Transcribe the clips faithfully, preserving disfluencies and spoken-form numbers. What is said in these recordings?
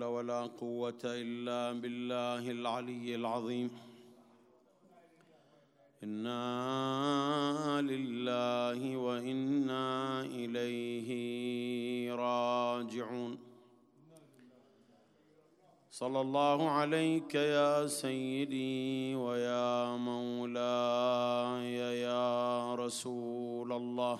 حول ولا قوة إلا بالله العلي العظيم. إنا لله وإنا إليه راجعون. صلى الله عليك يا سيدي ويا مولاي يا رسول الله.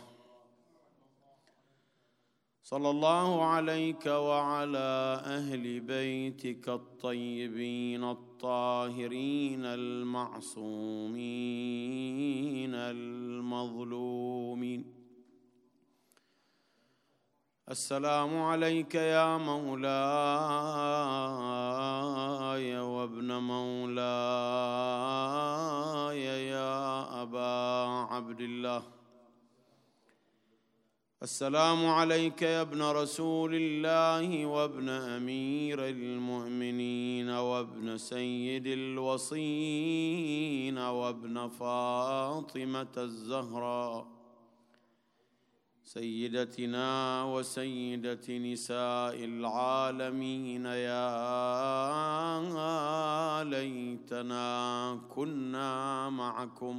صلى الله عليك وعلى أهل بيتك الطيبين الطاهرين المعصومين المظلومين. السلام عليك يا مولاي وابن مولاي يا أبا عبد الله. السلام عليك يا ابن رسول الله وابن أمير المؤمنين وابن سيد الوصين وابن فاطمة الزهراء سيدتنا وسيدة نساء العالمين. يا ليتنا كنا معكم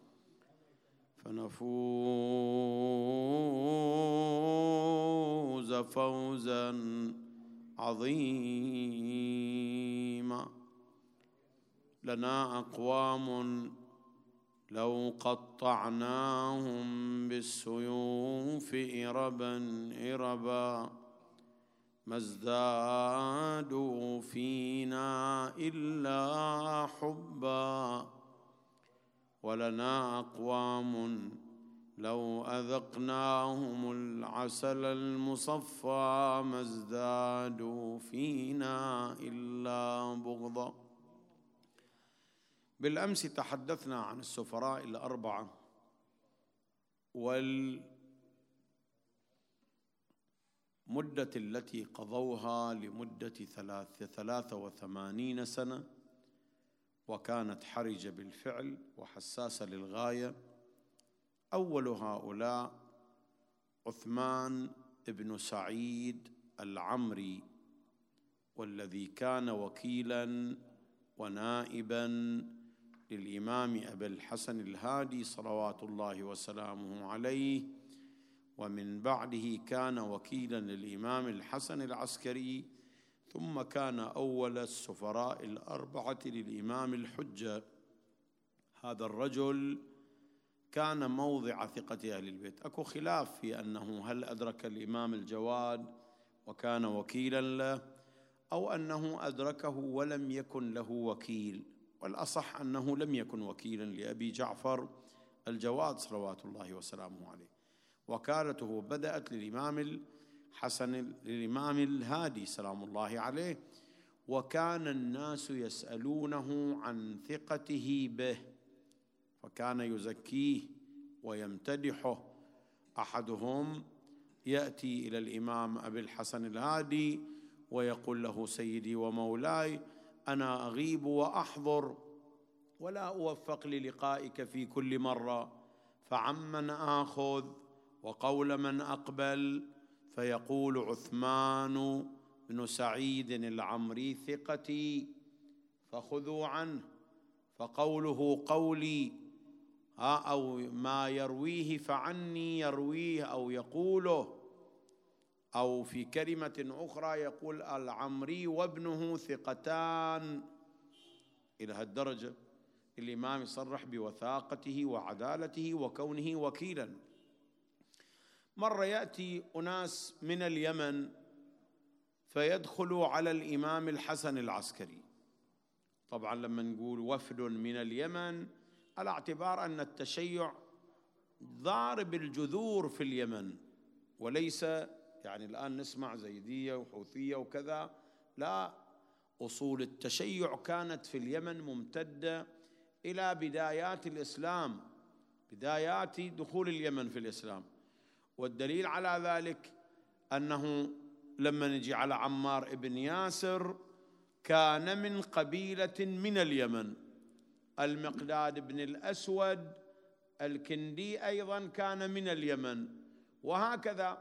فنفوز فوزا عظيما. لنا أقوام لو قطعناهم بالسيوف إربا إربا ما ازدادوا فينا إلا حبا. ولنا أقوام لو أذقناهم العسل المصفى ما ازدادوا فينا إلا بغضا. بالأمس تحدثنا عن السفراء الأربعة والمدة التي قضوها لمدة ثلاثة وثمانين سنة، وكانت حرجة بالفعل وحساسة للغاية. أول هؤلاء عثمان بن سعيد العمري، والذي كان وكيلاً ونائباً للإمام أبي الحسن الهادي صلوات الله وسلامه عليه، ومن بعده كان وكيلاً للإمام الحسن العسكري، ثم كان أول السفراء الأربعة للإمام الحجة. هذا الرجل كان موضع ثقة أهل البيت. أكو خلاف في أنه هل أدرك الإمام الجواد وكان وكيلاً له، أو أنه أدركه ولم يكن له وكيل، والأصح أنه لم يكن وكيلاً لأبي جعفر الجواد صلوات الله وسلامه عليه. وكالته بدأت للإمام الحسن للإمام الهادي سلام الله عليه، وكان الناس يسألونه عن ثقته به، فكان يزكيه ويمتدحه. أحدهم يأتي إلى الإمام أبي الحسن الهادي ويقول له: سيدي ومولاي، أنا أغيب وأحضر ولا أوفق للقائك في كل مرة، فعمن آخذ وقول من أقبل؟ فيقول عثمان بن سعيد العمري ثقتي فخذوا عنه، فقوله قولي، أو ما يرويه فعني يرويه أو يقوله. أو في كلمة أخرى يقول العمري وابنه ثقتان. إلى هالدرجة الإمام يصرح بوثاقته وعدالته وكونه وكيلا. مرة يأتي أناس من اليمن فيدخلوا على الإمام الحسن العسكري. طبعا لما نقول وفد من اليمن على اعتبار أن التشيع ضارب الجذور في اليمن، وليس يعني الآن نسمع زيدية وحوثية وكذا، لا، أصول التشيع كانت في اليمن ممتدة إلى بدايات الإسلام، بدايات دخول اليمن في الإسلام. والدليل على ذلك أنه لما نجي على عمار بن ياسر كان من قبيلة من اليمن. المقداد بن الأسود الكندي أيضا كان من اليمن، وهكذا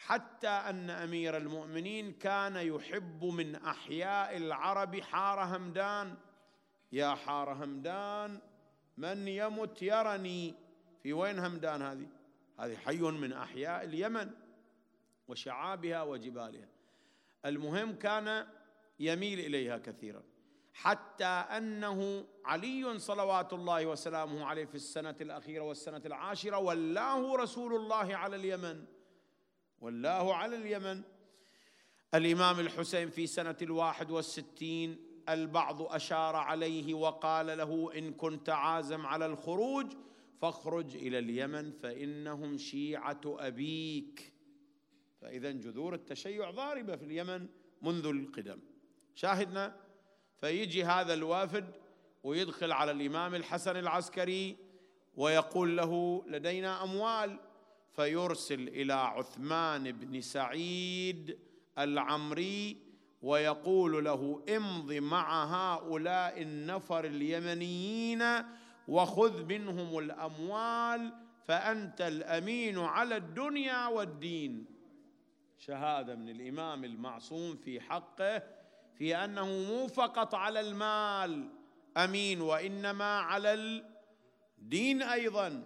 حتى أن أمير المؤمنين كان يحب من أحياء العرب حار همدان. يا حار همدان من يمت يرني. في وين همدان هذه؟ هذه حي من أحياء اليمن وشعابها وجبالها. المهم كان يميل إليها كثيرا، حتى أنه علي صلوات الله وسلامه عليه في السنة الأخيرة والسنة العاشرة ولاه رسول الله على اليمن، ولاه على اليمن. الإمام الحسين في سنة الواحد والستين البعض أشار عليه وقال له: إن كنت عازم على الخروج فاخرج إلى اليمن فإنهم شيعة أبيك. فإذا جذور التشيع ضاربة في اليمن منذ القدم. شاهدنا. فيجي هذا الوافد ويدخل على الإمام الحسن العسكري ويقول له: لدينا أموال. فيرسل إلى عثمان بن سعيد العمري ويقول له: امض مع هؤلاء النفر اليمنيين وخذ منهم الأموال فأنت الأمين على الدنيا والدين. شهادة من الإمام المعصوم في حقه في أنه مو فقط على المال أمين، وإنما على الدين أيضا.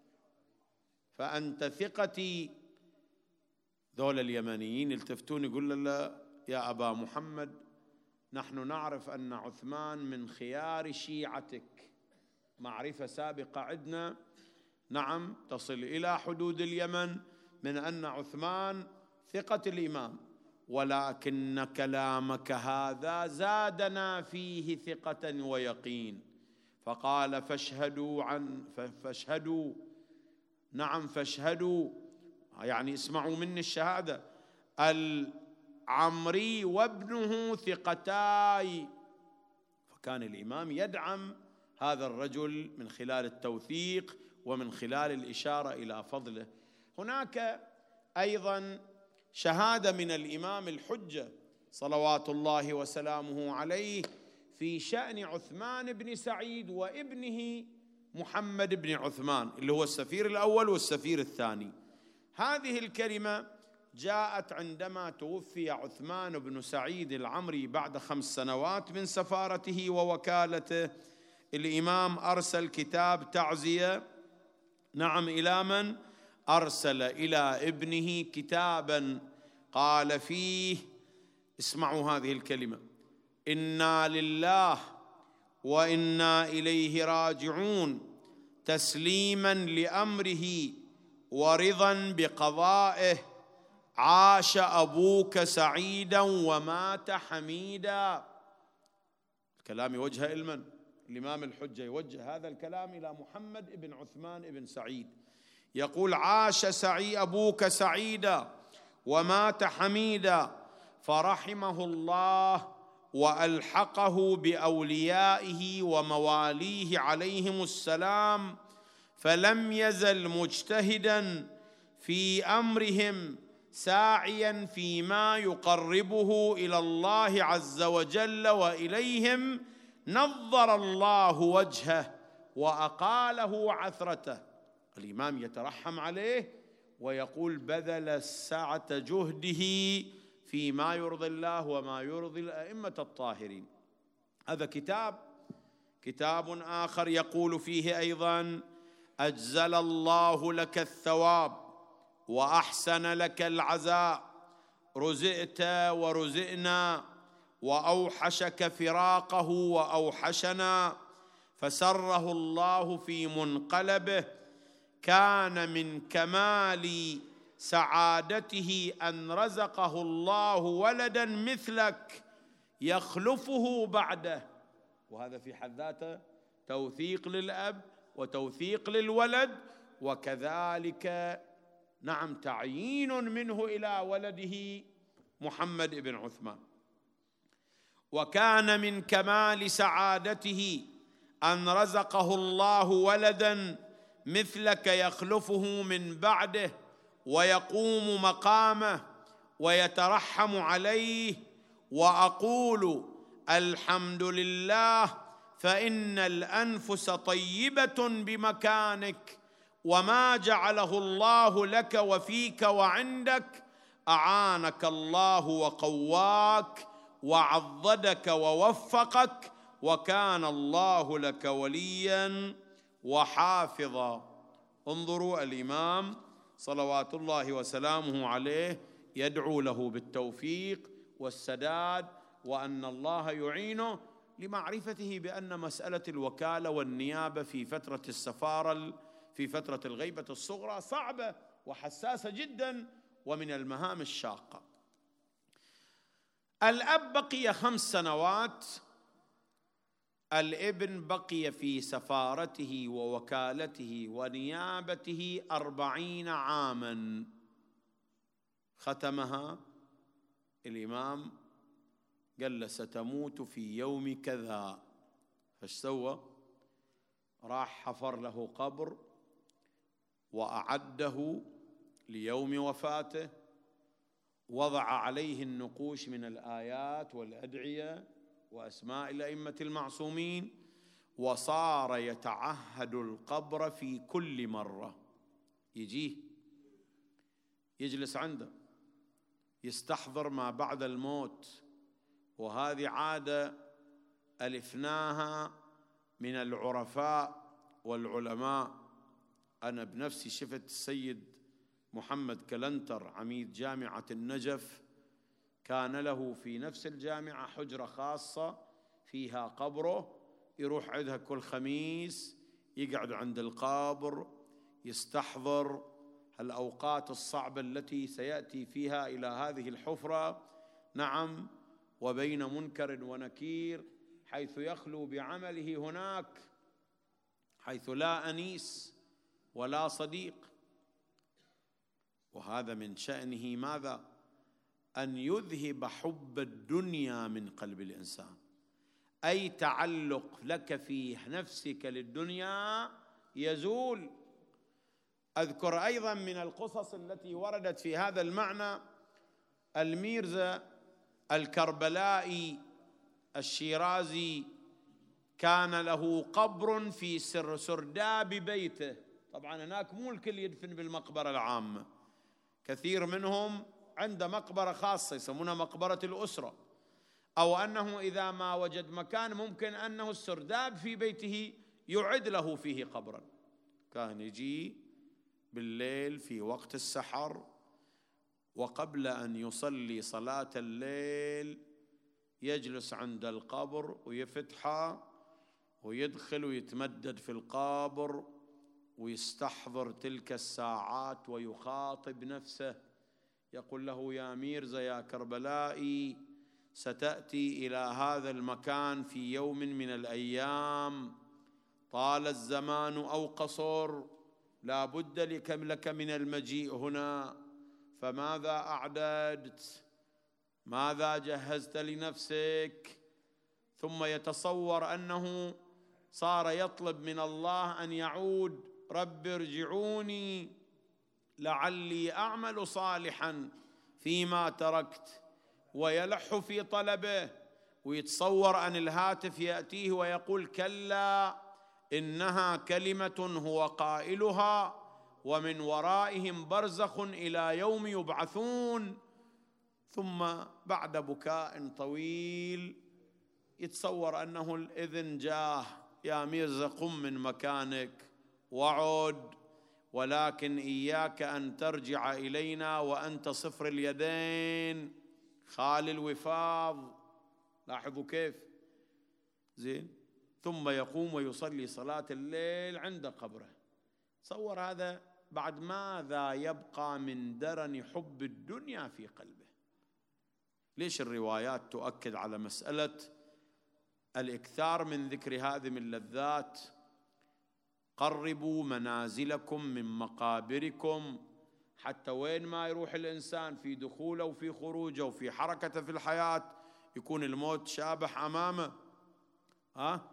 فأنت ثقتي. ذول اليمنيين يلتفتون يقول له: يا أبا محمد، نحن نعرف أن عثمان من خيار شيعتك، معرفة سابقة عندنا، نعم، تصل إلى حدود اليمن، من أن عثمان ثقة الإمام، ولكن كلامك هذا زادنا فيه ثقة ويقين. فقال: فاشهدوا عن فاشهدوا نعم فاشهدوا، يعني اسمعوا مني الشهادة، العمري وابنه ثقتاي. فكان الإمام يدعم هذا الرجل من خلال التوثيق ومن خلال الإشارة إلى فضله. هناك أيضا شهادة من الإمام الحجة صلوات الله وسلامه عليه في شأن عثمان بن سعيد وابنه محمد بن عثمان، اللي هو السفير الأول والسفير الثاني. هذه الكلمة جاءت عندما توفي عثمان بن سعيد العمري بعد خمس سنوات من سفارته ووكالته. الإمام أرسل كتاب تعزية، نعم، إلى من؟ أرسل إلى ابنه كتابا قال فيه، اسمعوا هذه الكلمة: إنا لله وإنا إليه راجعون، تسليما لأمره ورضا بقضائه، عاش أبوك سعيدا ومات حميدا. الكلام يوجه إلى من؟ الإمام الحجة يوجه هذا الكلام إلى محمد بن عثمان بن سعيد، يقول: عاش سعي أبوك سعيدا ومات حميدا، فرحمه الله وألحقه بأوليائه ومواليه عليهم السلام، فلم يزل مجتهدا في أمرهم ساعيا فيما يقربه إلى الله عز وجل وإليهم، نظر الله وجهه وأقاله عثرته. الإمام يترحم عليه ويقول: بذل السعة جهده فيما يرضي الله وما يرضي الأئمة الطاهرين. هذا كتاب. كتاب آخر يقول فيه أيضا: أجزل الله لك الثواب وأحسن لك العزاء، رزقت ورزقنا، وأوحشك فراقه وأوحشنا، فسره الله في منقلبه. كان من كمال سعادته أن رزقه الله ولدا مثلك يخلفه بعده. وهذا في حد ذاته توثيق للأب وتوثيق للولد، وكذلك نعم تعيين منه إلى ولده محمد بن عثمان. وكان من كمال سعادته أن رزقه الله ولدا مثلك يخلفه من بعده ويقوم مقامه ويترحم عليه. وأقول الحمد لله، فإن الأنفس طيبة بمكانك، وما جعله الله لك وفيك وعندك أعانك الله وقواك وعضدك ووفقك، وكان الله لك وليا وحافظا. انظروا الإمام صلوات الله وسلامه عليه يدعو له بالتوفيق والسداد، وأن الله يعينه لمعرفته بأن مسألة الوكالة والنيابة في فترة السفارة في فترة الغيبة الصغرى صعبة وحساسة جدا ومن المهام الشاقة. الأب بقي خمس سنوات، الابن بقي في سفارته ووكالته ونيابته أربعين عاما، ختمها الإمام قال له ستموت في يوم كذا. فايش سوى؟ راح حفر له قبر وأعده ليوم وفاته، وضع عليه النقوش من الآيات والأدعية وأسماء الأئمة المعصومين، وصار يتعهد القبر في كل مرة يجيه يجلس عنده يستحضر ما بعد الموت. وهذه عادة ألفناها من العرفاء والعلماء. أنا بنفسي شفت السيد محمد كلنتر عميد جامعة النجف، كان له في نفس الجامعة حجرة خاصة فيها قبره، يروح عندها كل خميس يقعد عند القبر يستحضر الأوقات الصعبة التي سيأتي فيها إلى هذه الحفرة، نعم، وبين منكر ونكير، حيث يخلو بعمله هناك، حيث لا أنيس ولا صديق. وهذا من شأنه ماذا؟ أن يذهب حب الدنيا من قلب الإنسان، أي تعلق لك في نفسك للدنيا يزول. أذكر أيضا من القصص التي وردت في هذا المعنى الميرزا الكربلائي الشيرازي، كان له قبر في سر سرداب بيته. طبعا هناك مو الكل يدفن بالمقبرة العامة، كثير منهم عند مقبرة خاصة يسمونها مقبرة الأسرة، أو أنه إذا ما وجد مكان ممكن أنه السرداب في بيته يعد له فيه قبرا. كان يجي بالليل في وقت السحر وقبل أن يصلي صلاة الليل يجلس عند القبر ويفتحه ويدخل ويتمدد في القبر ويستحضر تلك الساعات ويخاطب نفسه، يقول له: يا ميرزا يا كربلائي، ستأتي إلى هذا المكان في يوم من الأيام، طال الزمان أو قصر، لا بد لك من المجيء هنا، فماذا أعددت؟ ماذا جهزت لنفسك؟ ثم يتصور أنه صار يطلب من الله أن يعود: رب ارجعوني لعلي أعمل صالحا فيما تركت، ويلح في طلبه، ويتصور أن الهاتف يأتيه ويقول: كلا إنها كلمة هو قائلها ومن ورائهم برزخ إلى يوم يبعثون. ثم بعد بكاء طويل يتصور أنه الإذن جاه: يا ميرزا قم من مكانك وعد، ولكن إياك أن ترجع إلينا وأنت صفر اليدين خالي الوفاض. لاحظوا كيف زين. ثم يقوم ويصلي صلاة الليل عند قبره. تصور هذا بعد ماذا يبقى من درن حب الدنيا في قلبه. ليش الروايات تؤكد على مسألة الإكثار من ذكر هذه من اللذات؟ قربوا منازلكم من مقابركم، حتى وين ما يروح الإنسان في دخوله وفي خروجه وفي حركته في الحياة يكون الموت شابح أمامه، ها؟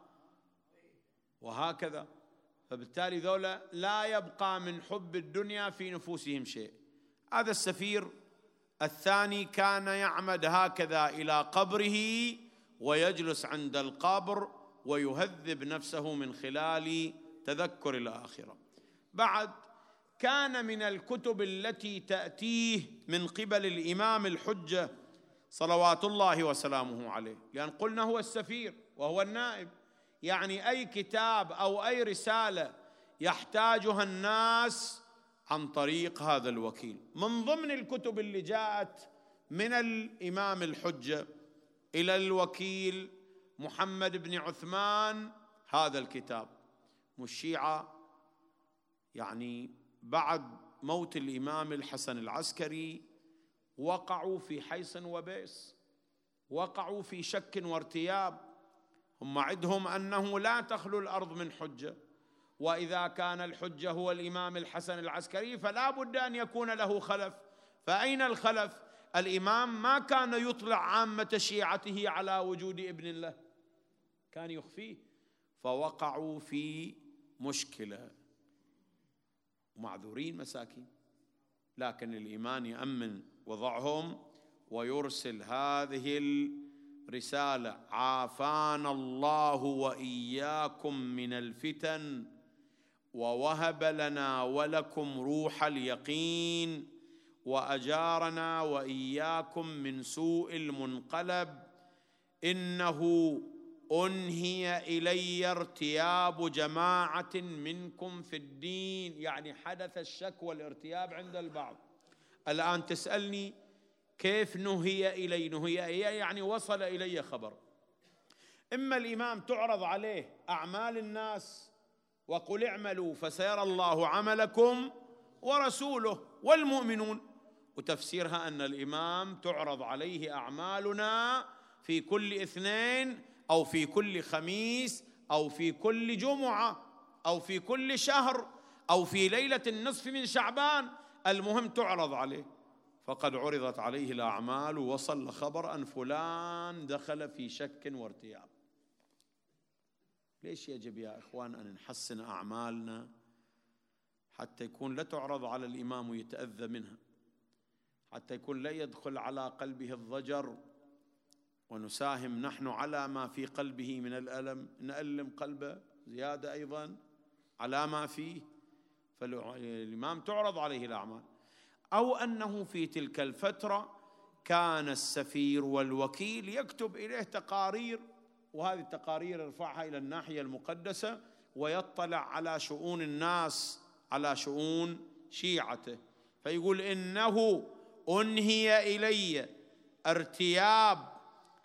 وهكذا. فبالتالي ذولا لا يبقى من حب الدنيا في نفوسهم شيء. هذا السفير الثاني كان يعمد هكذا إلى قبره ويجلس عند القبر ويهذب نفسه من خلال تذكر الآخرة. بعد كان من الكتب التي تأتيه من قبل الإمام الحجة صلوات الله وسلامه عليه، لأن قلنا هو السفير وهو النائب، يعني أي كتاب أو أي رسالة يحتاجها الناس عن طريق هذا الوكيل. من ضمن الكتب اللي جاءت من الإمام الحجة إلى الوكيل محمد بن عثمان هذا الكتاب. والشيعة يعني بعد موت الإمام الحسن العسكري وقعوا في حيص وبئس، وقعوا في شك وارتياب. هم عندهم أنه لا تخلو الأرض من حجة، وإذا كان الحجة هو الإمام الحسن العسكري فلا بد أن يكون له خلف. فأين الخلف؟ الإمام ما كان يطلع عامة شيعته على وجود ابن له، كان يخفيه، فوقعوا في مشكلة، معذورين مساكين. لكن الإمام يأمن وضعهم ويرسل هذه الرسالة: عافانا الله وإياكم من الفتن ووهب لنا ولكم روح اليقين وأجارنا وإياكم من سوء المنقلب، إنه أنهي إلي ارتياب جماعة منكم في الدين. يعني حدث الشك والارتياب عند البعض. الآن تسألني كيف نهي إلي؟ نهي إلي يعني وصل إلي خبر. إما الإمام تعرض عليه أعمال الناس وقل اعملوا فسيرى الله عملكم ورسوله والمؤمنون، وتفسيرها أن الإمام تعرض عليه أعمالنا في كل اثنين أو في كل خميس أو في كل جمعة أو في كل شهر أو في ليلة النصف من شعبان، المهم تعرض عليه. فقد عرضت عليه الأعمال ووصل خبر أن فلان دخل في شك وارتياب. ليش يجب يا إخوان أن نحسن أعمالنا حتى يكون لا تعرض على الإمام ويتأذى منها، حتى يكون لا يدخل على قلبه الضجر ونساهم نحن على ما في قلبه من الألم، نألم قلبه زيادة أيضا على ما فيه. فالإمام تعرض عليه الأعمال. أو أنه في تلك الفترة كان السفير والوكيل يكتب إليه تقارير، وهذه التقارير يرفعها إلى الناحية المقدسة ويطلع على شؤون الناس، على شؤون شيعته، فيقول: إنه أنهي إلي ارتياب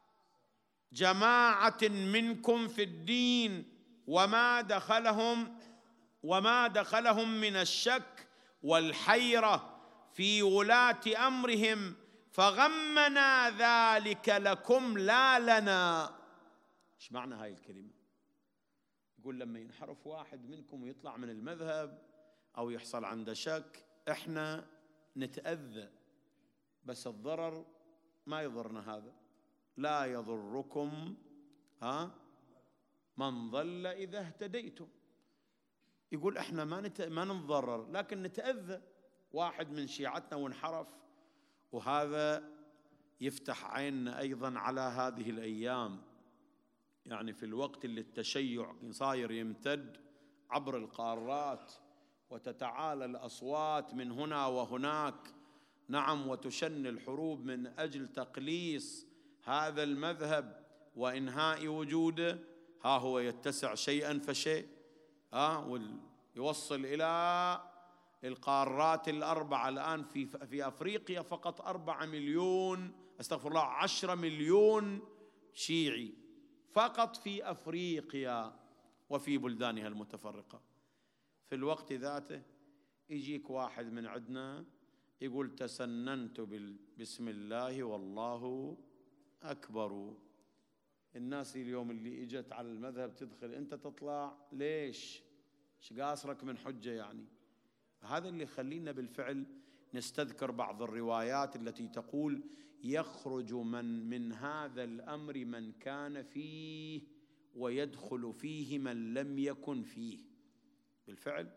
جماعة منكم في الدين وما دخلهم وما دخلهم من الشك والحيرة في ولاة أمرهم، فغمنا ذلك لكم لا لنا. ايش معنى هاي الكلمة؟ يقول لما ينحرف واحد منكم ويطلع من المذهب أو يحصل عنده شك احنا نتأذى، بس الضرر ما يضرنا. هذا لا يضركم ها من ضل إذا اهتديتم. يقول احنا ما نت... ما نتضرر لكن نتأذى. واحد من شيعتنا وانحرف، وهذا يفتح عيننا أيضا على هذه الأيام، يعني في الوقت اللي التشيع صاير يمتد عبر القارات وتتعالى الأصوات من هنا وهناك، نعم، وتشن الحروب من أجل تقليص هذا المذهب وإنهاء وجوده، ها هو يتسع شيئا فشيء، ها ويوصل إلى القارات الأربعة. الآن في في أفريقيا فقط أربعة مليون أستغفر الله عشرة مليون شيعي فقط في أفريقيا وفي بلدانها المتفرقة. في الوقت ذاته يجيك واحد من عندنا يقول: تسننت بسم الله والله أكبر. الناس اليوم اللي إجت على المذهب تدخل، أنت تطلع ليش؟ ايش قاصرك من حجة يعني؟ هذا اللي يخلينا بالفعل نستذكر بعض الروايات التي تقول: يخرج من من هذا الأمر من كان فيه ويدخل فيه من لم يكن فيه. بالفعل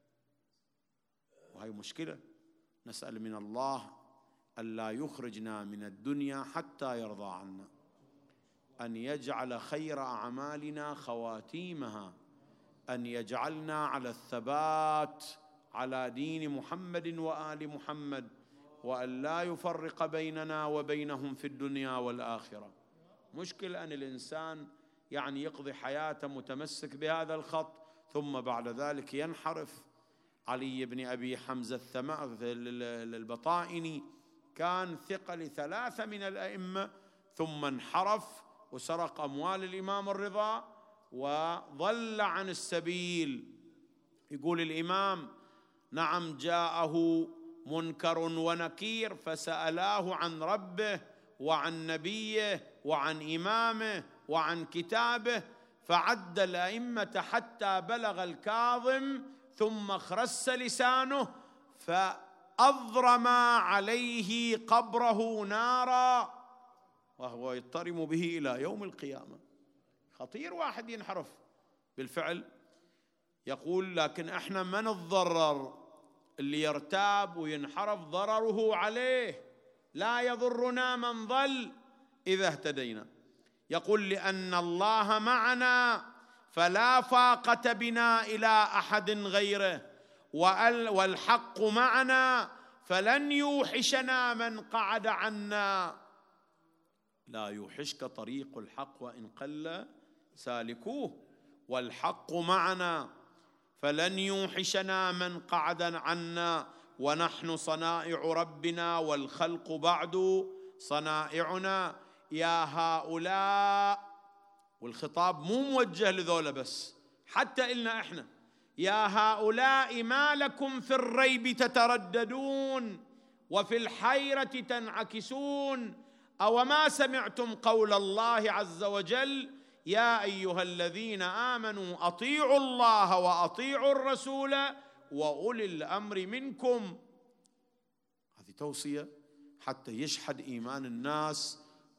وهي مشكلة. نسأل من الله ألا يخرجنا من الدنيا حتى يرضى عنا، أن يجعل خير أعمالنا خواتيمها، أن يجعلنا على الثبات على دين محمد وآل محمد، وأن لا يفرق بيننا وبينهم في الدنيا والآخرة. مشكلة أن الإنسان يعني يقضي حياته متمسك بهذا الخط، ثم بعد ذلك ينحرف. علي بن أبي حمزة البطائني كان ثقة لثلاثة من الأئمة، ثم انحرف وسرق أموال الإمام الرضا وضل عن السبيل. يقول الإمام: نعم، جاءه منكر ونكير فسألاه عن ربه وعن نبيه وعن إمامه وعن كتابه، فعد الأئمة حتى بلغ الكاظم ثم اخرس لسانه فأضرم عليه قبره نارا وهو يضطرم به إلى يوم القيامة. خطير واحد ينحرف بالفعل. يقول: لكن احنا ما نتضرر، اللي يرتاب وينحرف ضرره عليه، لا يضرنا من ضل إذا اهتدينا. يقول: لأن الله معنا فلا فاقة بنا إلى أحد غيره، والحق معنا فلن يوحشنا من قعد عنا. لا يوحشك طريق الحق وإن قل سالكوه، والحق معنا فلن يوحشنا من قعد عنا، ونحن صنائع ربنا والخلق بعد صنائعنا. يا هؤلاء، والخطاب مو موجه لذولا بس، حتى إلنا إحنا: يا هؤلاء ما لكم في الريب تترددون وفي الحيرة تنعكسون، أو ما سمعتم قول الله عز وجل: يا أيها الذين آمنوا أطيعوا الله وأطيعوا الرسول وأولي الأمر منكم. هذه توصية حتى يشحذ إيمان الناس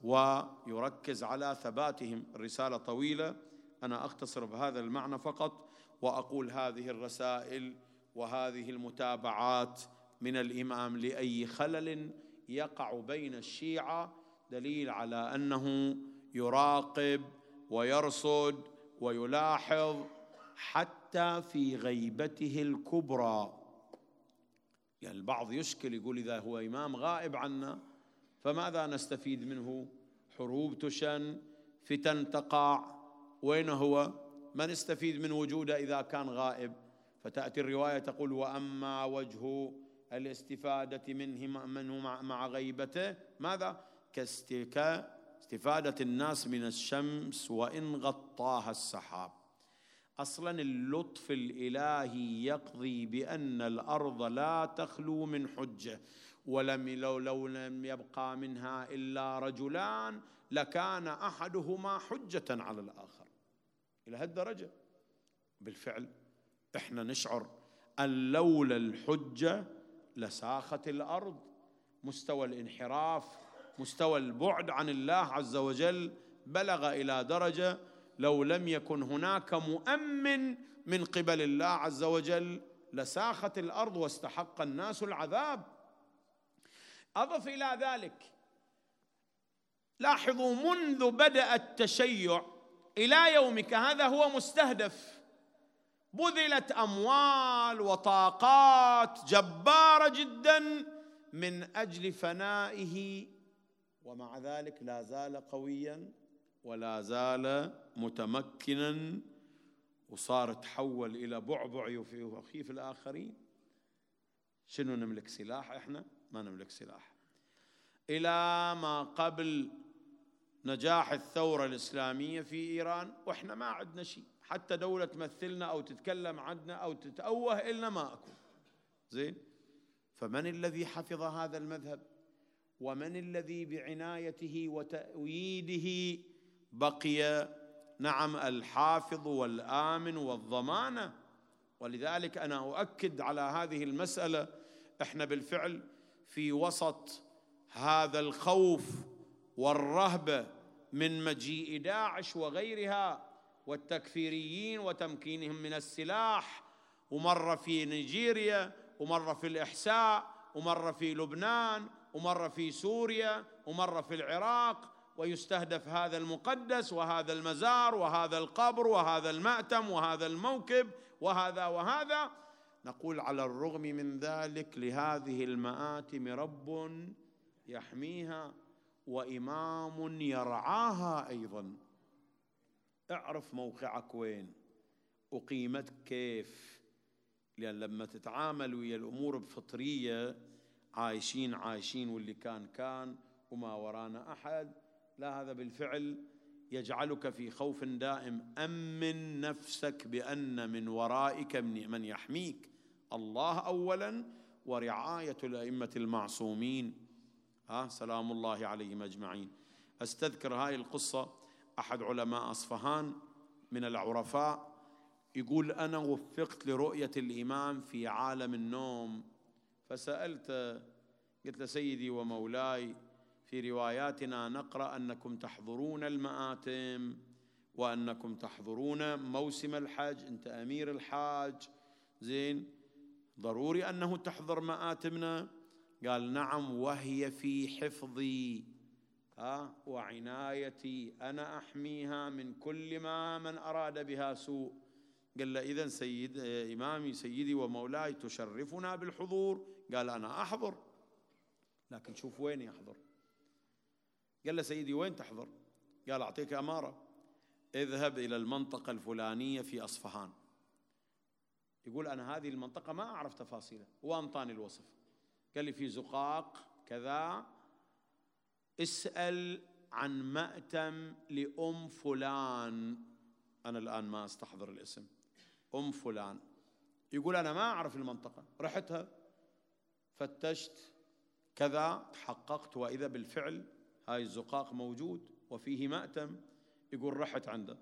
ويركز على ثباتهم. الرسالة طويلة، أنا أختصر بهذا المعنى فقط، وأقول هذه الرسائل وهذه المتابعات من الإمام لأي خلل يقع بين الشيعة دليل على أنه يراقب ويرصد ويلاحظ حتى في غيبته الكبرى. يعني البعض يشكل يقول: إذا هو إمام غائب عنا فماذا نستفيد منه؟ حروب تشن، فتن تقع، وين هو؟ ما نستفيد من وجوده إذا كان غائب. فتأتي الرواية تقول: وأما وجه الاستفادة منه منه مع غيبته ماذا؟ كاستفادة الناس من الشمس وإن غطاها السحاب. أصلا اللطف الإلهي يقضي بأن الأرض لا تخلو من حجة، ولم لو, لو لم يبقى منها إلا رجلان لكان أحدهما حجة على الآخر، إلى هالدرجة. بالفعل إحنا نشعر أن لولا الحجة لساخت الأرض. مستوى الانحراف، مستوى البعد عن الله عز وجل بلغ إلى درجة لو لم يكن هناك مؤمن من قبل الله عز وجل لساخت الأرض واستحق الناس العذاب. أضف إلى ذلك، لاحظوا منذ بدأ التشيع إلى يومك هذا هو مستهدف، بذلت أموال وطاقات جبارة جدا من أجل فنائه، ومع ذلك لا زال قويا ولا زال متمكنا، وصار تحول إلى بعبع يخيف الآخرين. شنو نملك سلاح؟ إحنا ما نملك سلاح. إلى ما قبل نجاح الثورة الإسلامية في إيران وإحنا ما عندنا شيء، حتى دولة تمثلنا أو تتكلم عنا أو تتأوه إلنا ما أكو. زين، فمن الذي حفظ هذا المذهب؟ ومن الذي بعنايته وتأوييده بقي نعم الحافظ والآمن والضمانة؟ ولذلك أنا أؤكد على هذه المسألة. إحنا بالفعل في وسط هذا الخوف والرهبة من مجيء داعش وغيرها والتكفيريين وتمكينهم من السلاح، ومرة في نيجيريا، ومرة في الإحساء، ومرة في لبنان، ومرة في سوريا، ومرة في العراق، ويستهدف هذا المقدس وهذا المزار وهذا القبر وهذا المأتم وهذا الموكب وهذا وهذا. نقول على الرغم من ذلك لهذه المآتم رب يحميها وإمام يرعاها أيضا. اعرف موقعك وين وقيمتك كيف، لأن لما تتعامل ويا الأمور بفطرية عايشين عايشين واللي كان كان وما ورانا أحد، لا، هذا بالفعل يجعلك في خوف دائم. أمن نفسك بأن من ورائك من يحميك، الله أولا ورعاية الأئمة المعصومين ها سلام الله عليهم أجمعين. أستذكر هاي القصة، أحد علماء أصفهان من العرفاء يقول: أنا وفقت لرؤية الإمام في عالم النوم، فسألت قلت له: سيدي ومولاي، في رواياتنا نقرأ أنكم تحضرون المآتم وأنكم تحضرون موسم الحج، أنت أمير الحاج، زين، ضروري أنه تحضر مآتمنا؟ قال: نعم، وهي في حفظي ها وعنايتي، أنا أحميها من كل ما من أراد بها سوء. قال له: إذن سيد إمامي سيدي ومولاي تشرفنا بالحضور؟ قال: أنا أحضر، لكن شوف وين يحضر. قال له: سيدي وين تحضر؟ قال: أعطيك أمارة، اذهب إلى المنطقة الفلانية في أصفهان. يقول: أنا هذه المنطقة ما أعرف تفاصيلها، وأنطاني الوصف. قال لي: في زقاق كذا، اسأل عن مأتم لأم فلان، أنا الآن ما أستحضر الاسم، أم فلان. يقول: أنا ما أعرف المنطقة، رحتها فتشت كذا، تحققت، وإذا بالفعل هاي الزقاق موجود وفيه مأتم. يقول: رحت عنده،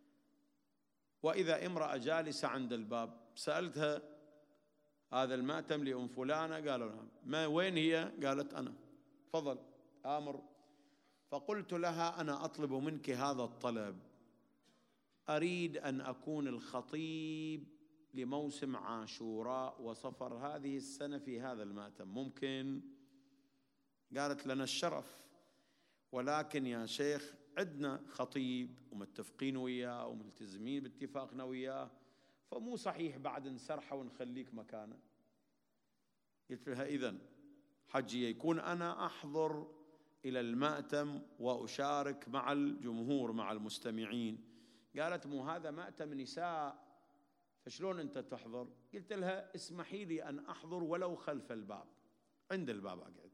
وإذا امرأة جالسة عند الباب، سألتها: هذا المأتم لأم فلانة؟ قالوا: نعم. ما وين هي؟ قالت: أنا. تفضل آمر. فقلت لها: أنا أطلب منك هذا الطلب، أريد أن أكون الخطيب لموسم عاشوراء وصفر هذه السنة في هذا المأتم، ممكن؟ قالت: لنا الشرف، ولكن يا شيخ عندنا خطيب ومتفقين وياه وملتزمين باتفاقنا وياه، فمو صحيح بعد نسرحه ونخليك مكانه. قلت لها: إذن حجي يكون أنا أحضر إلى المأتم وأشارك مع الجمهور مع المستمعين. قالت: مو هذا مأتم نساء، فشلون أنت تحضر؟ قلت لها: اسمحي لي أن أحضر ولو خلف الباب، عند الباب أقعد.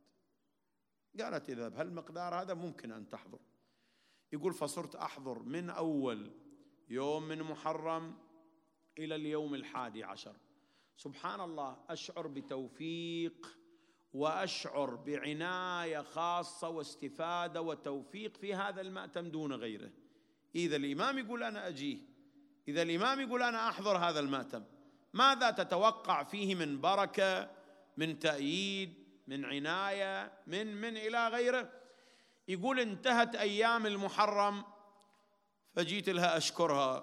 قالت: إذا بهالمقدار هذا ممكن أن تحضر. يقول: فصرت أحضر من أول يوم من محرم إلى اليوم الحادي عشر. سبحان الله، أشعر بتوفيق وأشعر بعناية خاصة واستفادة وتوفيق في هذا المأتم دون غيره. إذا الإمام يقول أنا أجيه، إذا الإمام يقول أنا أحضر هذا المأتم، ماذا تتوقع فيه من بركة، من تأييد، من عناية، من من إلى غيره. يقول: انتهت أيام المحرم، فجيت لها أشكرها،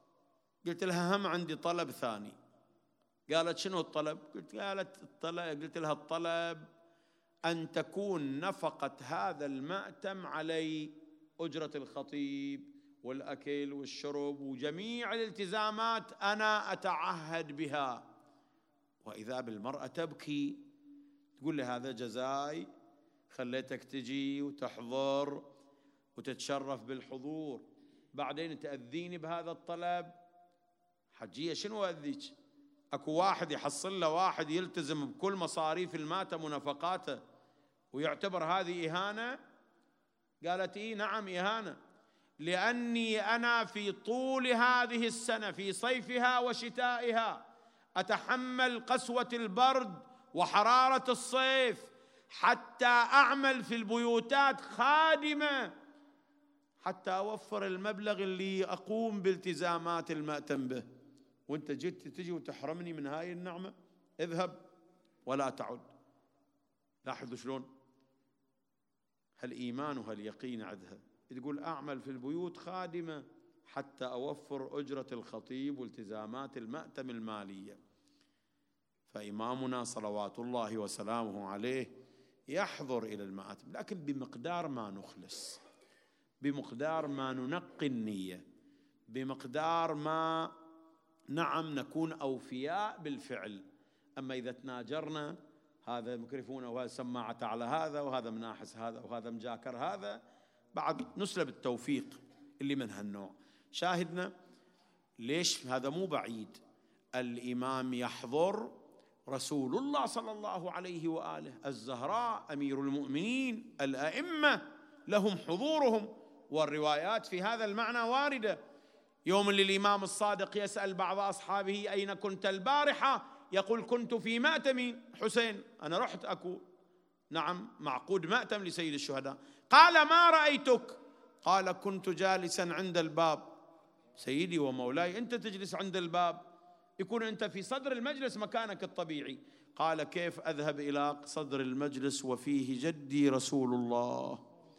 قلت لها: هم عندي طلب ثاني. قالت: شنو الطلب؟ قلت قالت الطلب قلت لها: الطلب أن تكون نفقة هذا المأتم علي، أجرة الخطيب والأكل والشرب وجميع الالتزامات أنا أتعهد بها. وإذا بالمرأة تبكي، تقول لي: هذا جزاي، خليتك تجي وتحضر وتتشرف بالحضور، بعدين تأذيني بهذا الطلب. حجية شنو أذيك؟ أكو واحد يحصل له واحد يلتزم بكل مصاريف الماتم ونفقاته ويعتبر هذه إهانة؟ قالت: إيه نعم إهانة، لأني أنا في طول هذه السنة في صيفها وشتائها أتحمل قسوة البرد وحرارة الصيف حتى أعمل في البيوتات خادمة حتى أوفر المبلغ اللي أقوم بالتزامات المأتم به، وانت جيت تجي وتحرمني من هاي النعمة؟ اذهب ولا تعد. لاحظوا شلون هالإيمان وهاليقين عندها، تقول: أعمل في البيوت خادمة حتى أوفر أجرة الخطيب والتزامات المأتم المالية. فإمامنا صلوات الله وسلامه عليه يحضر إلى المآتم، لكن بمقدار ما نخلص، بمقدار ما ننقي النية، بمقدار ما نعم نكون أوفياء بالفعل. أما إذا تناجرنا هذا ميكروفونه وهذا سماعة على هذا وهذا مناحس هذا وهذا مجاكر هذا، بعد نسلب التوفيق اللي من هالنوع. شاهدنا ليش هذا مو بعيد، الإمام يحضر رسول الله صلى الله عليه وآله، الزهراء أمير المؤمنين، الأئمة لهم حضورهم، والروايات في هذا المعنى واردة. يوم اللي الإمام الصادق يسأل بعض أصحابه أين كنت البارحة، يقول كنت في مأتم حسين، أنا رحت أكو نعم معقود مأتم لسيد الشهداء. قال ما رأيتك؟ قال كنت جالسا عند الباب. سيدي ومولاي أنت تجلس عند الباب، يكون أنت في صدر المجلس مكانك الطبيعي. قال كيف أذهب إلى صدر المجلس وفيه جدي رسول الله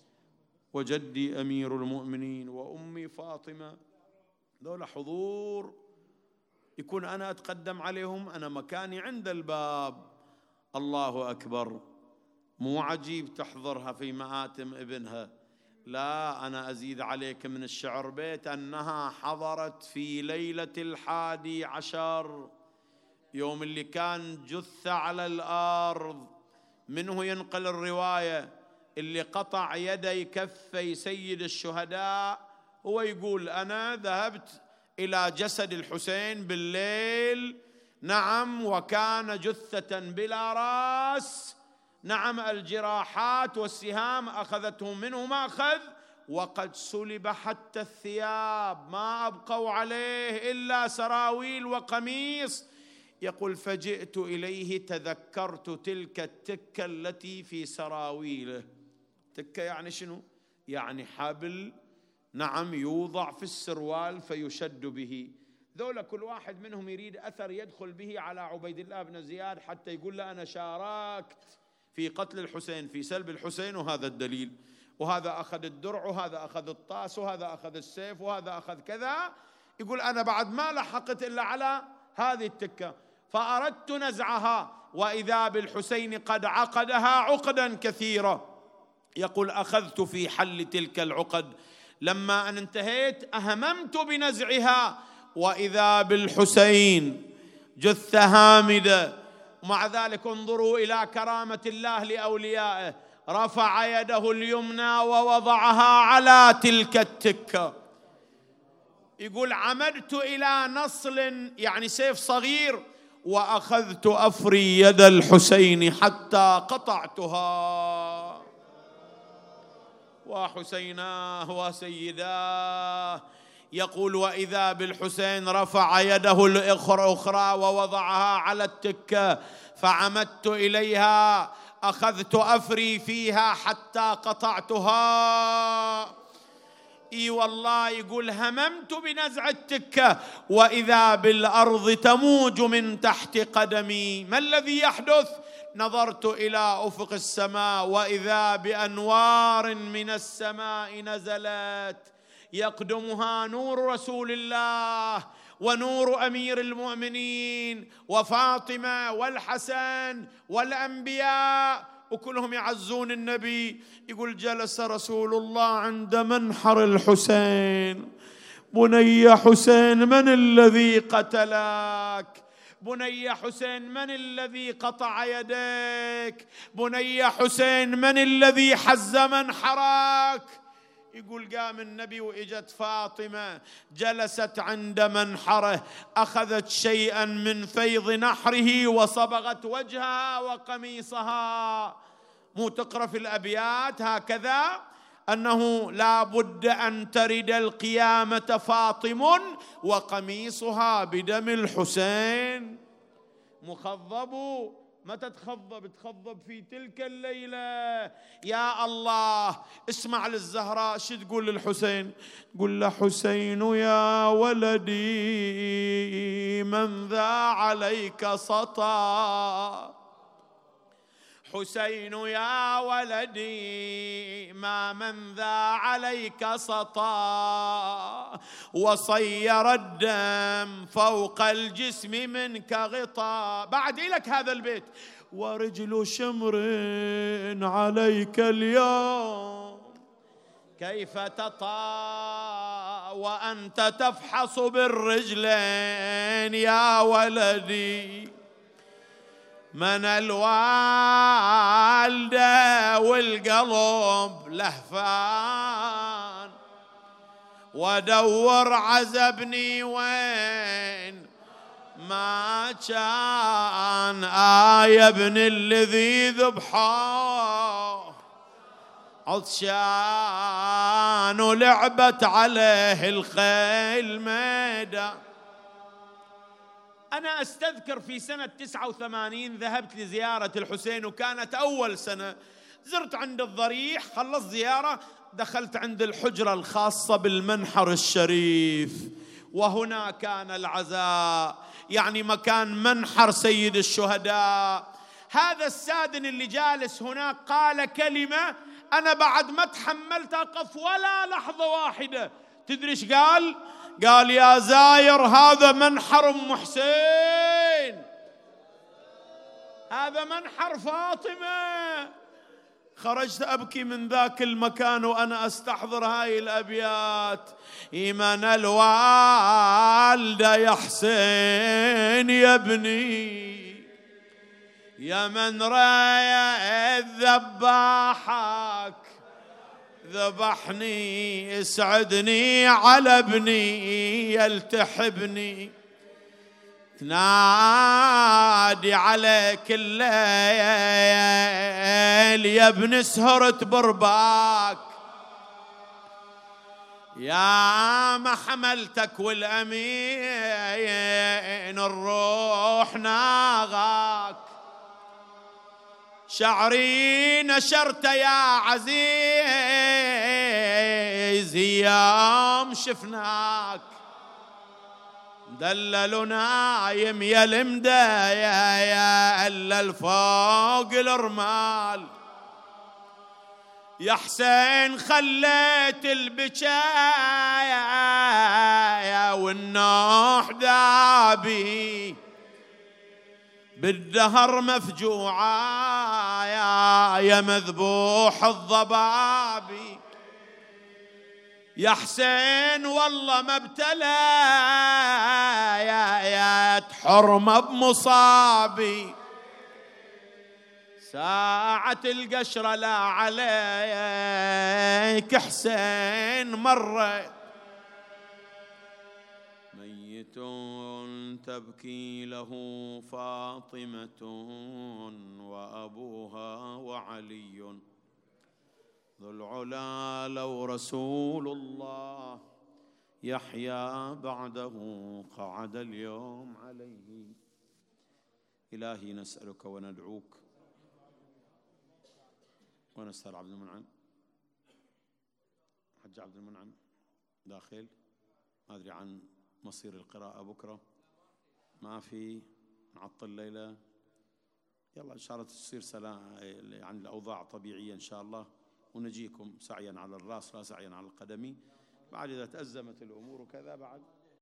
وجدي أمير المؤمنين وأمي فاطمة، ذولا حضور، يكون أنا أتقدم عليهم، أنا مكاني عند الباب. الله أكبر. مو عجيب تحضرها في مآتم ابنها، لا أنا أزيد عليك من الشعر بيت أنها حضرت في ليلة الحادي عشر، يوم اللي كان جثة على الأرض. منه ينقل الرواية اللي قطع يدي كفي سيد الشهداء، هو يقول أنا ذهبت إلى جسد الحسين بالليل، نعم، وكان جثة بلا رأس، نعم، الجراحات والسهام أخذته منه مأخذ، وقد سلب حتى الثياب، ما أبقوا عليه إلا سراويل وقميص. يقول فجئت إليه تذكرت تلك التكة التي في سراويله. تكة يعني شنو؟ يعني حبل، نعم، يوضع في السروال فيشد به. ذولا كل واحد منهم يريد أثر يدخل به على عبيد الله بن زياد حتى يقول له أنا شاركت في قتل الحسين، في سلب الحسين، وهذا الدليل. وهذا أخذ الدرع وهذا أخذ الطاس وهذا أخذ السيف وهذا أخذ كذا. يقول أنا بعد ما لحقت إلا على هذه التكة، فأردت نزعها وإذا بالحسين قد عقدها عقدا كثيرة. يقول أخذت في حل تلك العقد، لما أن انتهيت أهممت بنزعها وإذا بالحسين جثة هامدة. ومع ذلك انظروا إلى كرامة الله لأوليائه، رفع يده اليمنى ووضعها على تلك التكة. يقول عمدت إلى نصل يعني سيف صغير وأخذت أفري يد الحسين حتى قطعتها. وحسيناه وسيداه. يقول وإذا بالحسين رفع يده الأخرى ووضعها على التكة، فعمدت إليها أخذت أفري فيها حتى قطعتها. إي والله. يقول هممت بنزع التكة وإذا بالأرض تموج من تحت قدمي. ما الذي يحدث؟ نظرت إلى أفق السماء وإذا بأنوار من السماء نزلت، يقدمها نور رسول الله ونور أمير المؤمنين وفاطمة والحسن والأنبياء، وكلهم يعزون النبي. يقول جلس رسول الله عند منحر الحسين. بني حسين من الذي قتلك؟ بني حسين من الذي قطع يديك؟ بني حسين من الذي حز منحرك؟ يقول قام النبي وإجت فاطمة جلست عند منحره، أخذت شيئا من فيض نحره وصبغت وجهها وقميصها. مو تقرأ في الأبيات هكذا أنه لا بد أن ترد القيامة فاطم وقميصها بدم الحسين. مخضب متى تخضب؟ تخضب في تلك الليلة. يا الله. اسمع للزهراء شو تقول للحسين؟ تقول له حسين يا ولدي من ذا عليك سطى، حسين يا ولدي ما من ذا عليك سطى، وصير الدم فوق الجسم منك غطاء. بعد لك هذا البيت ورجل شمر عليك اليوم كيف تطا وأنت تفحص بالرجلين يا ولدي. من الوالدة والقلب لهفان، وادور عزبني وين ما كان، آية ابن الذي ذبحه عطشان ولعبت عليه الخيل ميدان. أنا أستذكر في سنة تسعة وثمانين ذهبت لزيارة الحسين، وكانت أول سنة زرت عند الضريح، خلصت زيارة دخلت عند الحجرة الخاصة بالمنحر الشريف، وهنا كان العزاء، يعني مكان منحر سيد الشهداء. هذا السادن اللي جالس هناك قال كلمة أنا بعد ما تحملت أقف ولا لحظة واحدة. تدري ايش قال؟ قال يا زاير هذا منحر أم حسين، هذا منحر فاطمة. خرجت أبكي من ذاك المكان وأنا أستحضر هاي الأبيات: إيمان الوالدة يا حسين يا ابني، يا من راية الذباحك ذبحني، اسعدني على ابني يلتحبني، تنادي عليك الليل يا ابن سهرت برباك، يا ما حملتك والأمين الروح ناغاك، شعري نشرت يا عزيز يوم شفناك، دلل نايم يا المدا يا يا الا الفوق الرمال، يا حسين خليت البكايا والنوح دابي، بالدهر مفجوعة يا, يا مذبوح الضبابي، يا حسين والله ما ابتلى يا يا تحرم بمصابي، ساعة القشرة لا عليك حسين مرت، ميت تبكي له فاطمة وأبوها وعلي، ذو العلا لو رسول الله يحيى بعده قعد اليوم عليه. إلهي نسألك وندعوك ونسأل عبد المنعم. حج عبد المنعم داخل، ما أدري عن مصير القراءة بكرة، ما في نعطل الليلة، يلا إن شاء الله تصير سلام عن الأوضاع طبيعية إن شاء الله، ونجيكم سعيا على الرأس لا سعيا على القدم، بعد إذا تأزمت الأمور وكذا بعد